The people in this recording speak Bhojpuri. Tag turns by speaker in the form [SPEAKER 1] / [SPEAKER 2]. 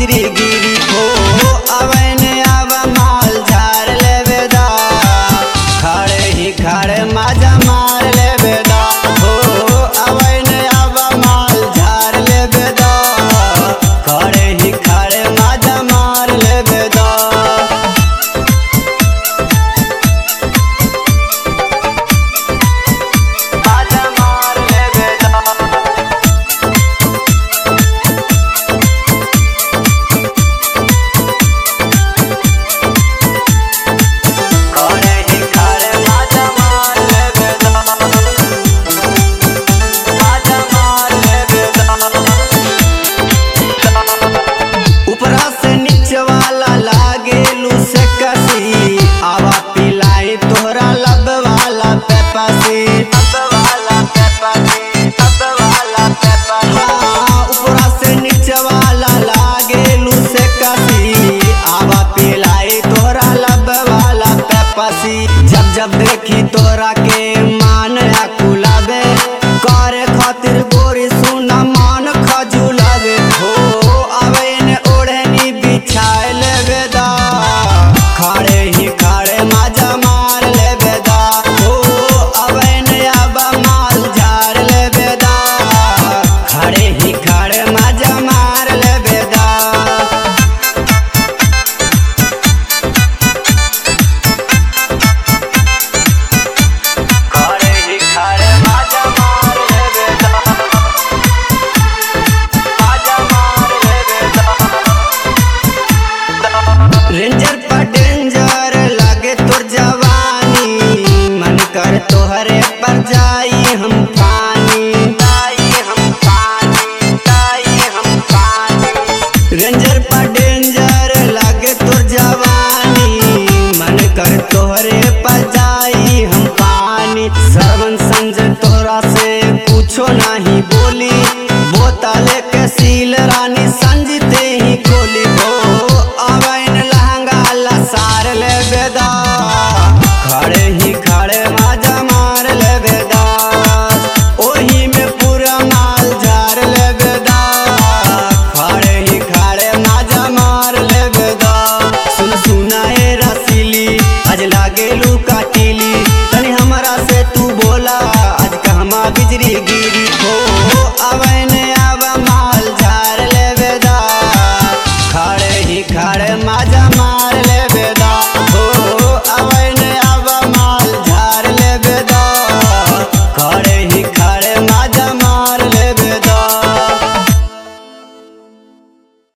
[SPEAKER 1] गिरी गिरी हो अवैने अब माल झाड़ लेवे दा खड़े ही खड़े मजा मार लेवे दा हो अवैने अब माल झाड़ लेवे दा खड़े ही खड़े मजा मार लेवे दा मजा मार लेवे दा खड़े ही खड़े मजा मार लेवे दा मजा मार लेवे दा ऊपरा से नीचे वाला लागेलू से कसी आवा पिलाई तोहरा लब वाला पेपासी हाँ ऊपरा से नीचे वाला लागेलू से कसी आवा पिलाई तोहरा लब वाला पेपासी जब जब देखी तोरा के मान कुलाबे करे खातिर गोरी सुना मान खजुलावे हो अवैने ओढ़नी बिछाए लेवे दा खड़े ही खड़े मजा मार लेवे दा हो अवैने अब माल झाड़ लेवे दा खड़े ही खड़े मजा मार लेवे दा खड़े ही खड़े मजा मार लेवे दा मजा मार लेवे दा रेंजर पर डेंजर लगे तोर जवानी मन कर तोहरे पर जाई हम पानी रेंजर पर